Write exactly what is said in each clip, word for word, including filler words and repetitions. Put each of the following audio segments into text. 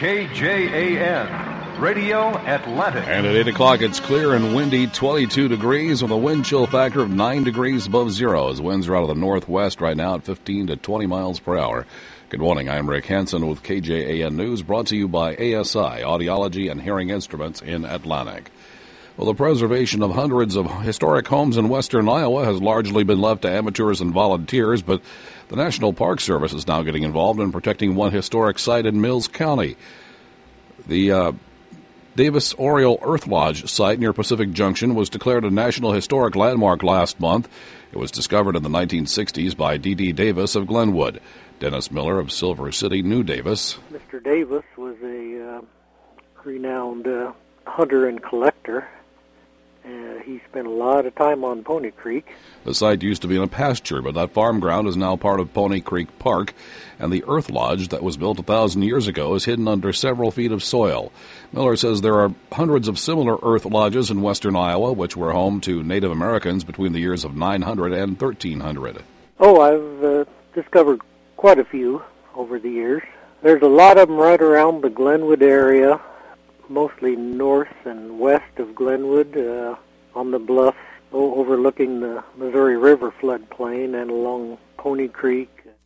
K J A N, Radio Atlantic. And at eight o'clock, it's clear and windy, twenty-two degrees with a wind chill factor of nine degrees above zero. As winds are out of the northwest right now at fifteen to twenty miles per hour. Good morning, I'm Rick Hansen with K J A N News, brought to you by A S I, Audiology and Hearing Instruments in Atlantic. Well, the preservation of hundreds of historic homes in western Iowa has largely been left to amateurs and volunteers, but the National Park Service is now getting involved in protecting one historic site in Mills County. The uh, Davis Oriole Earth Lodge site near Pacific Junction was declared a National Historic Landmark last month. It was discovered in the nineteen sixties by D D Davis of Glenwood. Dennis Miller of Silver City knew Davis. Mister Davis was a uh, renowned uh, hunter and collector. Uh, he spent a lot of time on Pony Creek. The site used to be in a pasture, but that farm ground is now part of Pony Creek Park, and the Earth Lodge that was built a thousand years ago is hidden under several feet of soil. Miller says there are hundreds of similar Earth Lodges in western Iowa, which were home to Native Americans between the years of nine hundred and thirteen hundred. Oh, I've uh, discovered quite a few over the years. There's a lot of them right around the Glenwood area, mostly north and west of Glenwood, uh, on the bluffs overlooking the Missouri River floodplain and along Pony Creek.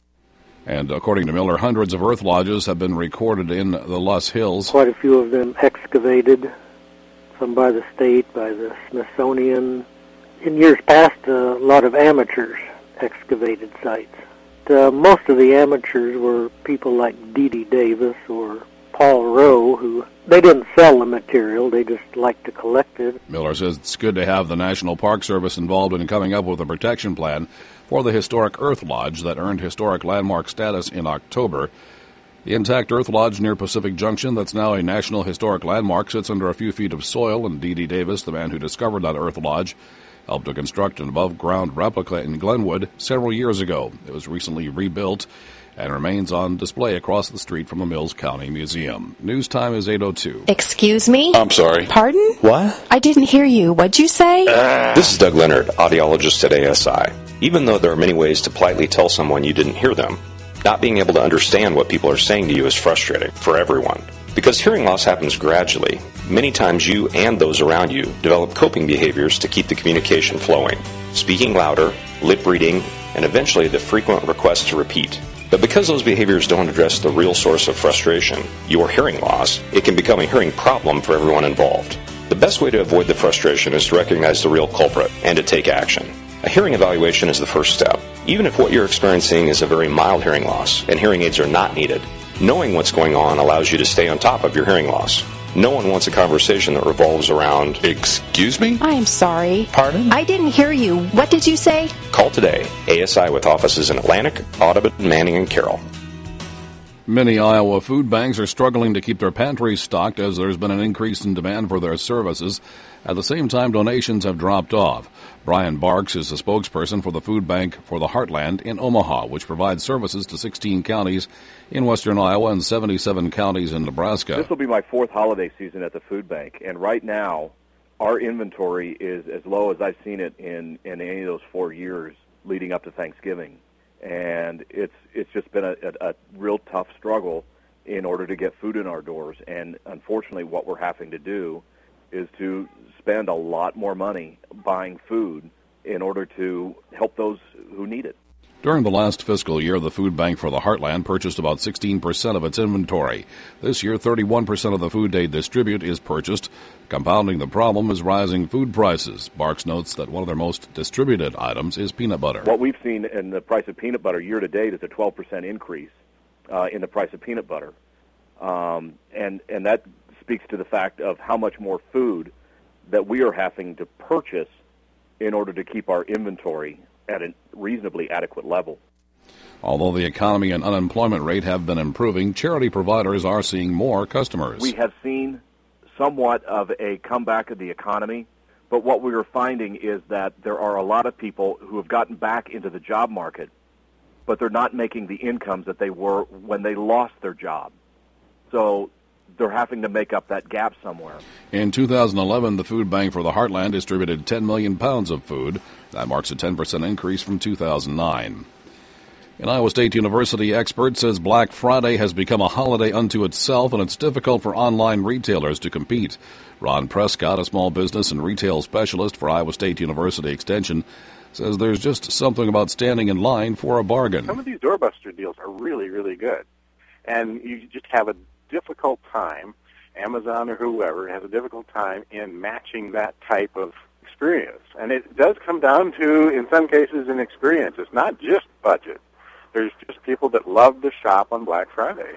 And according to Miller, hundreds of Earth Lodges have been recorded in the Luss Hills. Quite a few of them excavated, some by the state, by the Smithsonian. In years past, a lot of amateurs excavated sites. Uh, most of the amateurs were people like D D Davis or Paul Rowe, who they didn't sell the material, they just liked to collect it. Miller says it's good to have the National Park Service involved in coming up with a protection plan for the historic Earth Lodge that earned historic landmark status in October. The intact Earth Lodge near Pacific Junction, that's now a National Historic Landmark, sits under a few feet of soil, and D D Davis, the man who discovered that Earth Lodge, helped to construct an above-ground replica in Glenwood several years ago. It was recently rebuilt and remains on display across the street from the Mills County Museum. News time is eight oh two. Excuse me? I'm sorry. Pardon? What? I didn't hear you. What'd you say? Uh, this is Doug Leonard, audiologist at A S I. Even though there are many ways to politely tell someone you didn't hear them, not being able to understand what people are saying to you is frustrating for everyone. Because hearing loss happens gradually, many times you and those around you develop coping behaviors to keep the communication flowing. Speaking louder, lip reading, and eventually the frequent request to repeat. But because those behaviors don't address the real source of frustration, your hearing loss, it can become a hearing problem for everyone involved. The best way to avoid the frustration is to recognize the real culprit and to take action. A hearing evaluation is the first step. Even if what you're experiencing is a very mild hearing loss and hearing aids are not needed, knowing what's going on allows you to stay on top of your hearing loss. No one wants a conversation that revolves around, excuse me? I'm sorry. Pardon? I didn't hear you. What did you say? Call today. A S I with offices in Atlantic, Audubon, Manning, and Carroll. Many Iowa food banks are struggling to keep their pantries stocked as there's been an increase in demand for their services. At the same time, donations have dropped off. Brian Barks is the spokesperson for the Food Bank for the Heartland in Omaha, which provides services to sixteen counties in western Iowa and seventy-seven counties in Nebraska. This will be my fourth holiday season at the food bank, and right now our inventory is as low as I've seen it in, in any of those four years leading up to Thanksgiving. And it's it's just been a, a, a real tough struggle in order to get food in our doors. And unfortunately, what we're having to do is to spend a lot more money buying food in order to help those who need it. During the last fiscal year, the Food Bank for the Heartland purchased about sixteen percent of its inventory. This year, thirty-one percent of the food they distribute is purchased. Compounding the problem is rising food prices. Barks notes that one of their most distributed items is peanut butter. What we've seen in the price of peanut butter year to date is a twelve percent increase uh, in the price of peanut butter. Um, and, and that speaks to the fact of how much more food that we are having to purchase in order to keep our inventory at a reasonably adequate level. Although the economy and unemployment rate have been improving, charity providers are seeing more customers. We have seen somewhat of a comeback of the economy, but what we are finding is that there are a lot of people who have gotten back into the job market, but they're not making the incomes that they were when they lost their job. So they're having to make up that gap somewhere. In two thousand eleven, the Food Bank for the Heartland distributed ten million pounds of food. That marks a ten percent increase from two thousand nine. An Iowa State University expert says Black Friday has become a holiday unto itself, and it's difficult for online retailers to compete. Ron Prescott, a small business and retail specialist for Iowa State University Extension, says there's just something about standing in line for a bargain. Some of these doorbuster deals are really, really good, and you just have a difficult time, Amazon or whoever has a difficult time in matching that type of experience. And it does come down to, in some cases, an experience. It's not just budget. There's just people that love to shop on Black Friday.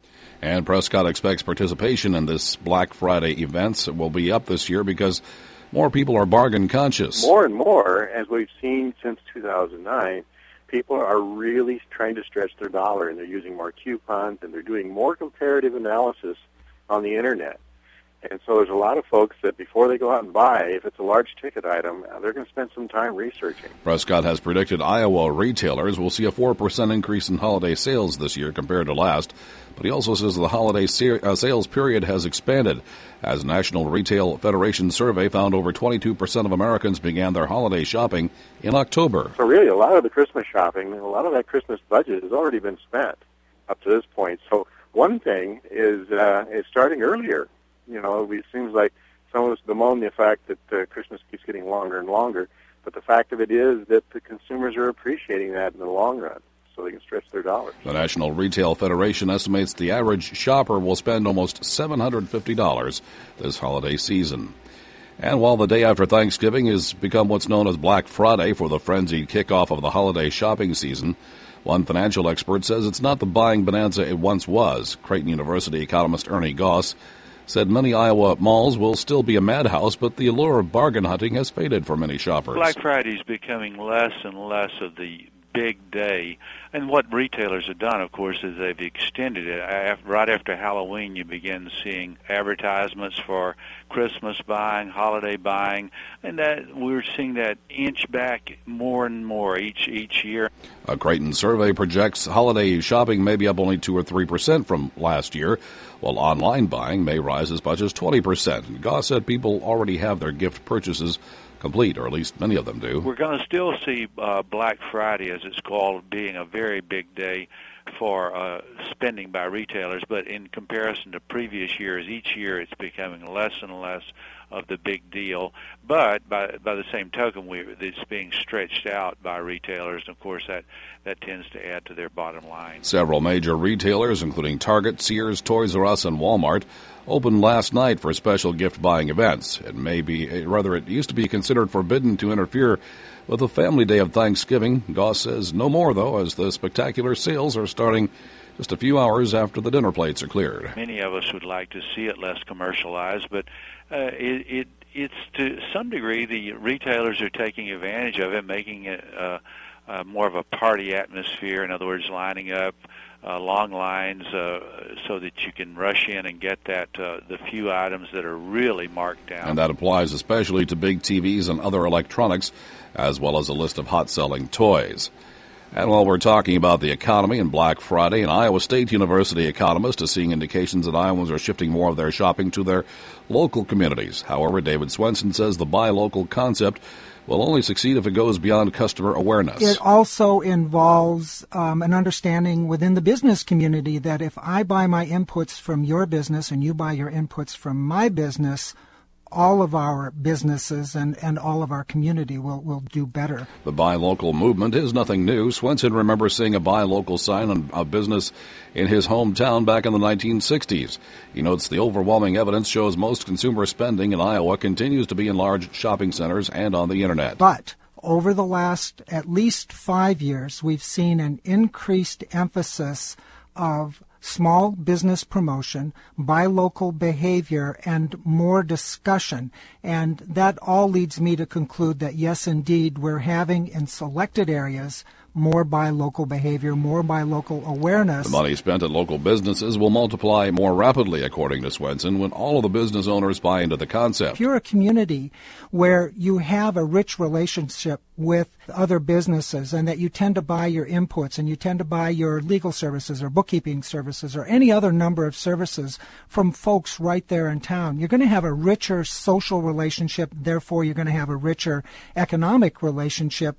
And Prescott expects participation in this Black Friday events will be up this year because more people are bargain conscious. More and more, as we've seen since two thousand nine, people are really trying to stretch their dollar, and they're using more coupons, and they're doing more comparative analysis on the Internet. And so there's a lot of folks that before they go out and buy, if it's a large ticket item, they're going to spend some time researching. Prescott has predicted Iowa retailers will see a four percent increase in holiday sales this year compared to last. But he also says the holiday sales period has expanded, as National Retail Federation survey found over twenty-two percent of Americans began their holiday shopping in October. So really, a lot of the Christmas shopping, a lot of that Christmas budget has already been spent up to this point. So one thing is uh, is starting earlier. You know, it seems like some of us bemoan the fact that uh, Christmas keeps getting longer and longer, but the fact of it is that the consumers are appreciating that in the long run, so they can stretch their dollars. The National Retail Federation estimates the average shopper will spend almost seven hundred fifty dollars this holiday season. And while the day after Thanksgiving has become what's known as Black Friday for the frenzied kickoff of the holiday shopping season, one financial expert says it's not the buying bonanza it once was. Creighton University economist Ernie Goss said many Iowa malls will still be a madhouse, but the allure of bargain hunting has faded for many shoppers. Black Friday is becoming less and less of the big day. And what retailers have done, of course, is they've extended it. Right after Halloween, you begin seeing advertisements for Christmas buying, holiday buying, and that we're seeing that inch back more and more each each year. A Creighton survey projects holiday shopping may be up only two or three percent from last year, while online buying may rise as much as twenty percent. Goss said people already have their gift purchases complete, or at least many of them do. We're going to still see uh, Black Friday, as it's called, being a very big day for uh, spending by retailers, but in comparison to previous years, each year it's becoming less and less of the big deal. But by by the same token, we, it's being stretched out by retailers, and of course that, that tends to add to their bottom line. Several major retailers, including Target, Sears, Toys R Us, and Walmart, opened last night for special gift-buying events. It may be, rather, it used to be considered forbidden to interfere with the family day of Thanksgiving. Goss says no more, though, as the spectacular sales are starting just a few hours after the dinner plates are cleared. Many of us would like to see it less commercialized, but uh, it, it it's to some degree the retailers are taking advantage of it, making it uh, uh, more of a party atmosphere. In other words, lining up uh, long lines uh, so that you can rush in and get that uh, the few items that are really marked down. And that applies especially to big T Vs and other electronics, as well as a list of hot-selling toys. And while we're talking about the economy and Black Friday, an Iowa State University economist is seeing indications that Iowans are shifting more of their shopping to their local communities. However, David Swenson says the buy local concept will only succeed if it goes beyond customer awareness. It also involves um, an understanding within the business community that if I buy my inputs from your business and you buy your inputs from my business, all of our businesses and, and all of our community will, will do better. The buy local movement is nothing new. Swenson remembers seeing a buy local sign on a business in his hometown back in the nineteen sixties. He notes the overwhelming evidence shows most consumer spending in Iowa continues to be in large shopping centers and on the Internet. But over the last at least five years, we've seen an increased emphasis of small business promotion, buy local behavior, and more discussion. And that all leads me to conclude that, yes, indeed, we're having in selected areas more buy local behavior, more buy local awareness. The money spent at local businesses will multiply more rapidly, according to Swenson, when all of the business owners buy into the concept. If you're a community where you have a rich relationship with other businesses and that you tend to buy your inputs and you tend to buy your legal services or bookkeeping services or any other number of services from folks right there in town, you're going to have a richer social relationship. Therefore, you're going to have a richer economic relationship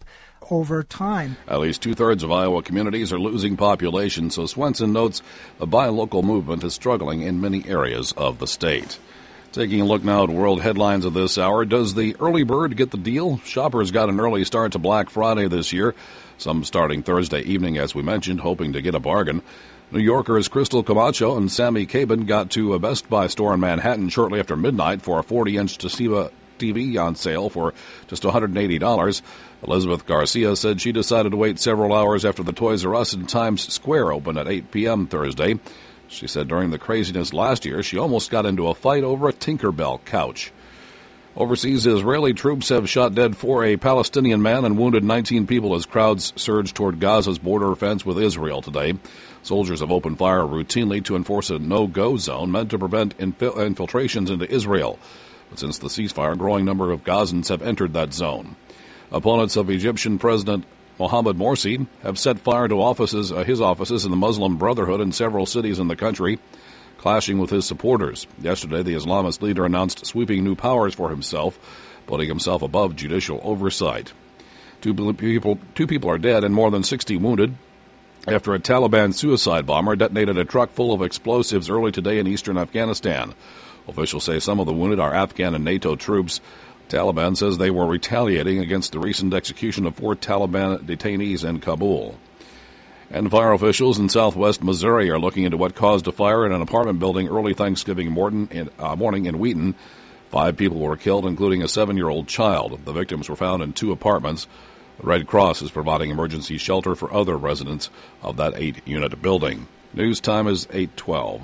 over time. At least two-thirds of Iowa communities are losing population, so Swenson notes the buy local movement is struggling in many areas of the state. Taking a look now at world headlines of this hour. Does the early bird get the deal? Shoppers got an early start to Black Friday this year, some starting Thursday evening, as we mentioned, hoping to get a bargain. New Yorkers Crystal Camacho and Sammy Cabin got to a Best Buy store in Manhattan shortly after midnight for a forty-inch Toshiba T V on sale for just one hundred eighty dollars. Elizabeth Garcia said she decided to wait several hours after the Toys R Us in Times Square opened at eight p.m. Thursday. She said during the craziness last year, she almost got into a fight over a Tinkerbell couch. Overseas, Israeli troops have shot dead four a Palestinian man and wounded nineteen people as crowds surged toward Gaza's border fence with Israel today. Soldiers have opened fire routinely to enforce a no-go zone meant to prevent infil- infiltrations into Israel. But since the ceasefire, a growing number of Gazans have entered that zone. Opponents of Egyptian President Mohamed Morsi have set fire to offices, uh, his offices in the Muslim Brotherhood in several cities in the country, clashing with his supporters. Yesterday, the Islamist leader announced sweeping new powers for himself, putting himself above judicial oversight. Two people, two people are dead and more than sixty wounded after a Taliban suicide bomber detonated a truck full of explosives early today in eastern Afghanistan. Officials say some of the wounded are Afghan and NATO troops. Taliban says they were retaliating against the recent execution of four Taliban detainees in Kabul. And fire officials in southwest Missouri are looking into what caused a fire in an apartment building early Thanksgiving morning in, uh, morning in Wheaton. Five people were killed, including a seven-year-old child. The victims were found in two apartments. The Red Cross is providing emergency shelter for other residents of that eight-unit building. News time is eight twelve.